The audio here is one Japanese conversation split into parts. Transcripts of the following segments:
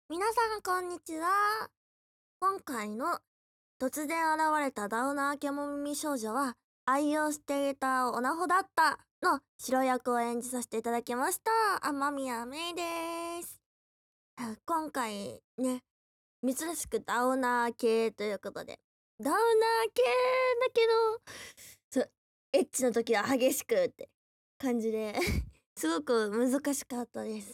皆さんこんにちは。今回の突然現れたダウナー獣耳少女は愛用していたオナホだったの白役を演じさせていただきました天宮メイです。今回ね、珍しくダウナー系ということで、ダウナー系だけどエッチの時は激しくって感じですごく難しかったです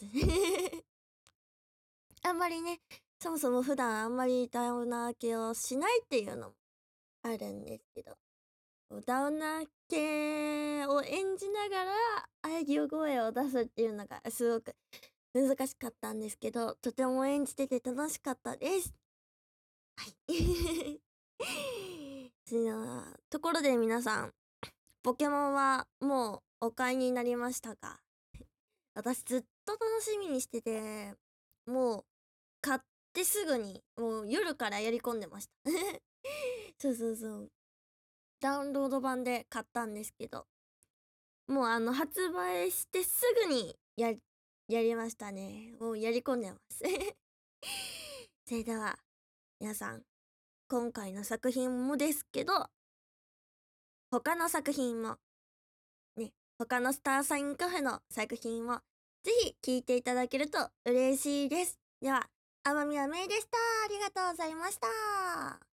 あんまりね、そもそも普段あんまりダウナー系をしないっていうのもあるんですけど、ダウナー系を演じながら喘ぎ声を出すっていうのがすごく難しかったんですけど、とても演じてて楽しかったです。はい。ところで皆さん、ポケモンはもうお買いになりましたか？私ずっと楽しみにしてて、もう買ってすぐにもう夜からやり込んでましたそうそうそう。ダウンロード版で買ったんですけど、もう発売してすぐにやりましたね。もうやり込んでますそれでは皆さん、今回の作品もですけど、他の作品もね、他のスターサインカフェの作品もぜひ聴いていただけると嬉しいです。では、天宮めいでした。ありがとうございました。